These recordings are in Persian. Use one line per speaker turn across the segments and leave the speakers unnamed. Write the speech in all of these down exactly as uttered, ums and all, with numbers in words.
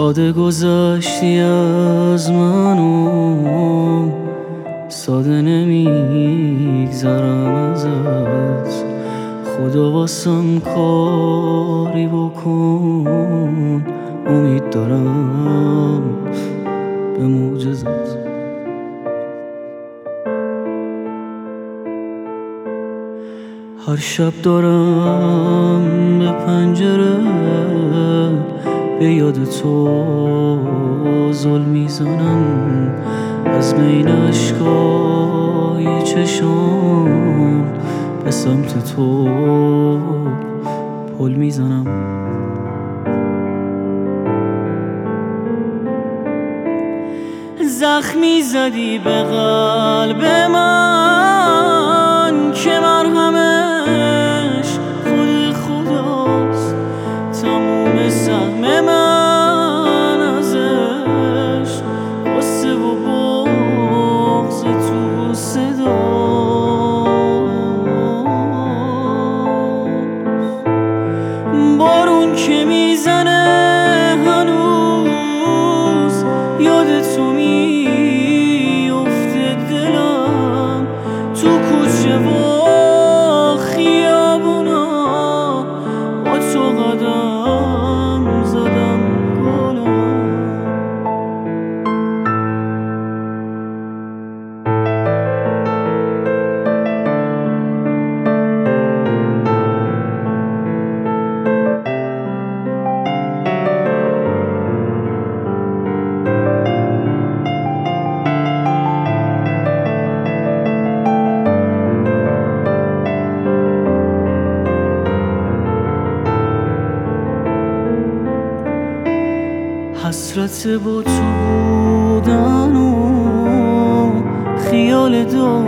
ساده گذشتی از منو، ساده نمیگذرم ازت. خدا واسم کاری بکن، امید دارم به معجزت. هر شب دارم به پنجره به یاد تو زل میزنم، از بین اشکای چشام به سمت تو پل میزنم. زخمی زدی به قلب من که مرهمش خود خداست، تموم سهم من ازش قصه و بغض تو صداست. بارون که میزنه هنوز یاد تو میفته دلم، تو کوچه و خیابونا با تو قدم زدم گلم. حسرت با تو بودن و خیال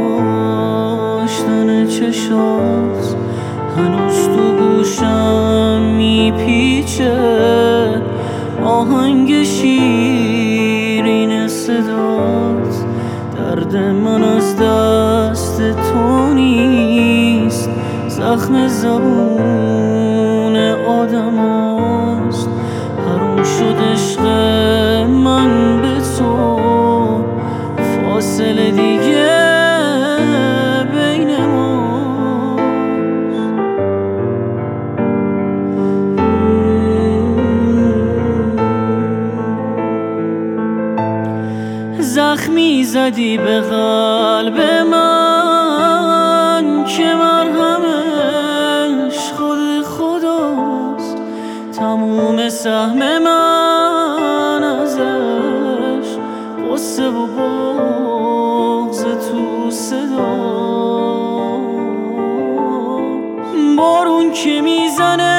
داشتن چشات، هنوز تو گوشم میپیچه آهنگ شیرین صدات. درد من از دست تو نیست، زخم زبون آدم هاست. حروم شد عشق من به تو، فاصله دیگه بین ماست. زخمی زدی به قلب من که مرهمش خود خداست، تموم سهم من ازش قصه و بغض تو صداست. بارون که میزنه